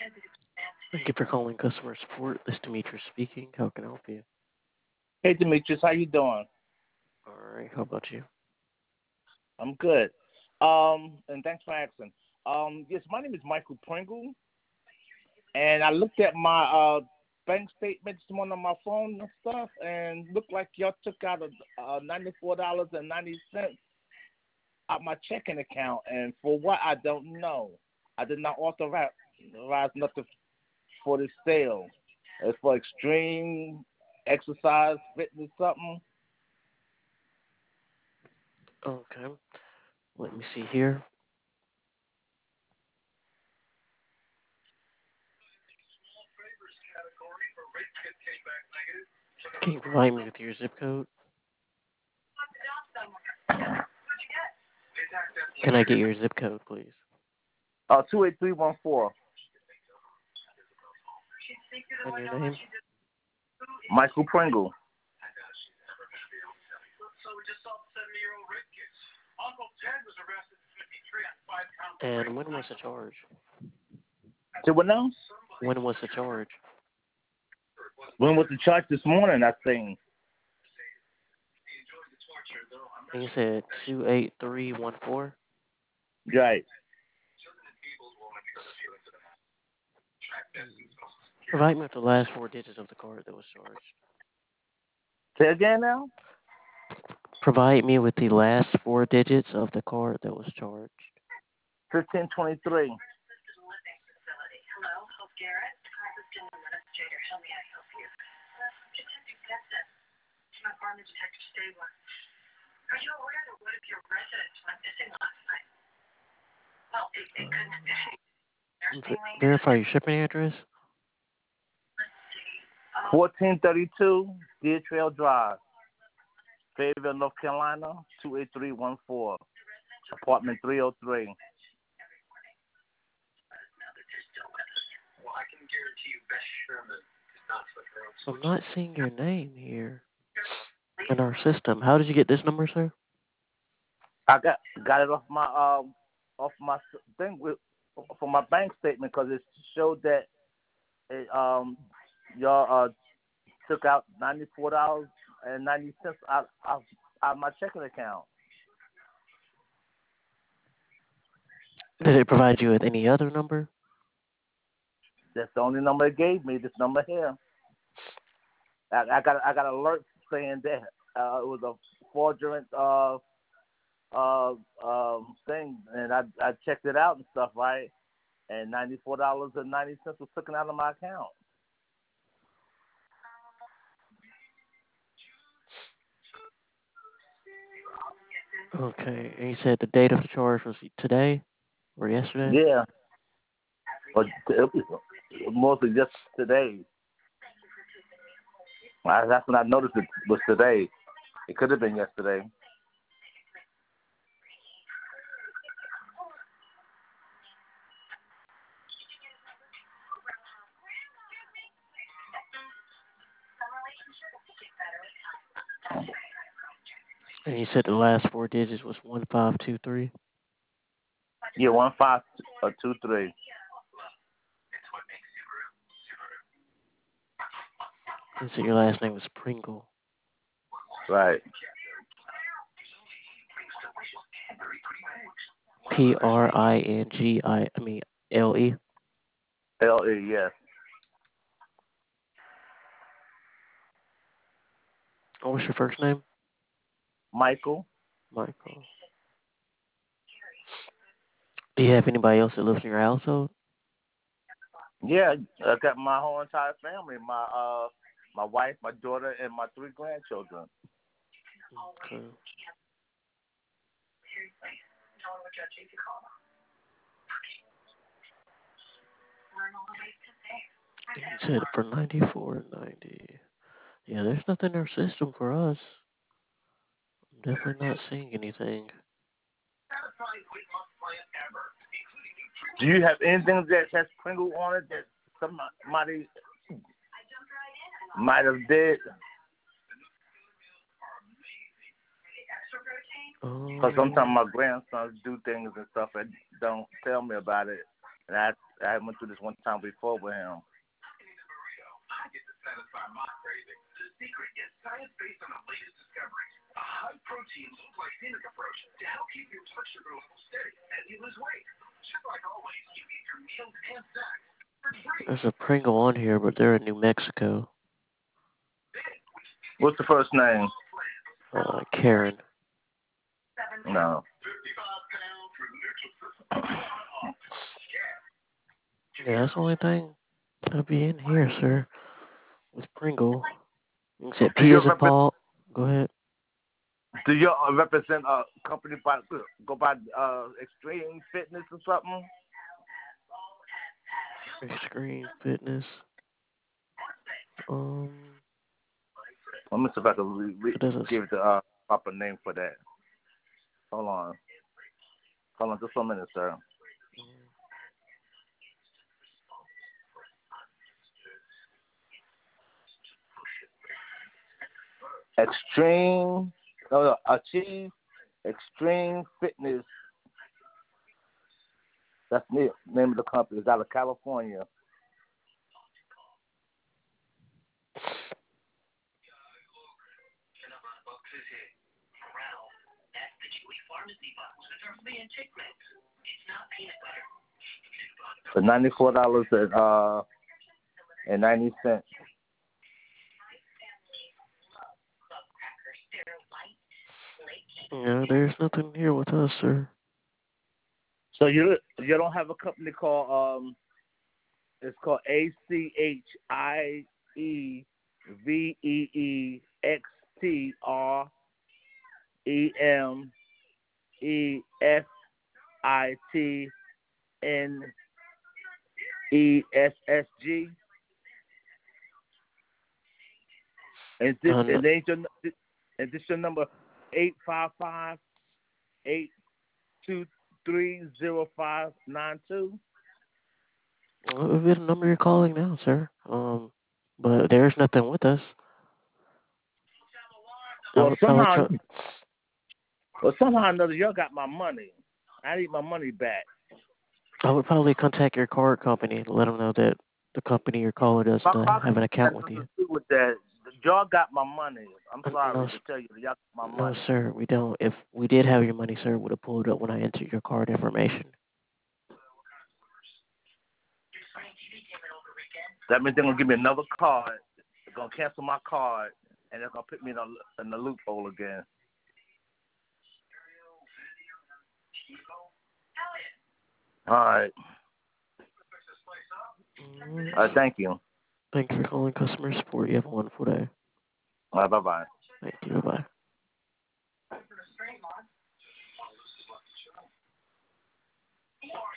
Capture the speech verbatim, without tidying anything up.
Thank you for calling customer support. This is Demetrius speaking. How can I help you? Hey Demetrius, how you doing? All right. How about you? I'm good. Um, and thanks for asking. Um, yes, my name is Michael Pringle, and I looked at my uh bank statement this morning on my phone and stuff, and looked like y'all took out a, uh ninety-four dollars and ninety cents out my checking account, and for what I don't know. I did not authorize authorize nothing for this sale. It's for extreme exercise, fitness, something. Okay. Let me see here. Can you provide me with your zip code? Can I get your zip code, please? Uh, two eight three one four. And your name? Michael Pringle. And when was the charge? Say what now? When was the charge? When was the charge this morning? I think. And you said two eight three one four. Right. Provide me with the last four digits of the card that was charged. Say again now. Provide me with the last four digits of the card that was charged. Fifteen twenty three. Um, ver- verify your shipping address. Fourteen thirty two Deer Trail Drive, Fayetteville, North Carolina, two eight three one four. Apartment three oh three. I'm not seeing your name here in our system. How did you get this number, sir? I got got it off my um off my s- thing with from my bank statement because it showed that it, um y'all uh took out ninety four dollars and ninety cents out out out my checking account. Did it provide you with any other number? That's the only number it gave me. This number here. I, I got I got an alert saying that uh, it was a fraudulent uh uh um thing, and I I checked it out and stuff, right? And ninety four dollars and ninety cents was taken out of my account. Okay. And you said the date of the charge was today or yesterday? Yeah, but it was mostly just today. I, that's when I noticed it was today. It could have been yesterday. And you said the last four digits was one five two three. Yeah, one five uh, two three. And so your last name was Pringle. Right. P R I N G I. I mean L E. L E yes. What was your first name? Michael. Michael. Do you have anybody else that lives in your household? Yeah, I got my whole entire family. My uh, my wife, my daughter, and my three grandchildren. Okay. You said for ninety-four ninety. Yeah, there's nothing in our system for us. I'm definitely not seeing anything. Do you have anything that has Pringle on it that somebody might have did? Because sometimes Um, my grandsons do things and stuff and don't tell me about it. And I I went through this one time before with him. There's a Pringle on here, but they're in New Mexico. What's the first name? Uh, Karen. No. Yeah, that's the only thing that'll be in here, sir. With Pringle. Except Do P you as in rep- Paul. Go ahead. do you uh, represent a company by go by uh, Extreme Fitness or something? Extreme Fitness. Um, Let me see if I can re- re- it doesn't. give the uh, proper name for that. Hold on. Hold on just a minute, sir. Extreme, no, no, Achieve Extreme Fitness. That's the name of the company. It's out of California. For ninety-four dollars and uh and ninety cents. Yeah, there's nothing here with us, sir. So you you don't have a company called um it's called A C H I E V E E X T R E M E S I T N E S S G. And this Uh, no, and ain't your and this your number eight five five eight two three zero five nine two. well, it would be the number you're calling now, sir. Um, but there's nothing with us. I Well would probably somehow try. well somehow or another y'all got my money. I need my money back. I would probably contact your card company and let them know that the company you're calling doesn't My uh, car have an has account with nothing you. to do with that. Y'all got my money. I'm Uh, No, sorry to s- tell you, y'all got my no, money. sir, we don't. If we did have your money, sir, it would have pulled up when I entered your card information. That means they're gonna give me another card. They're gonna cancel my card, and they're gonna put me in a in the loophole again. All right. Mm, Uh, thank you. Thank you for calling customer support. You have a wonderful day. All right. Bye bye. Thank you.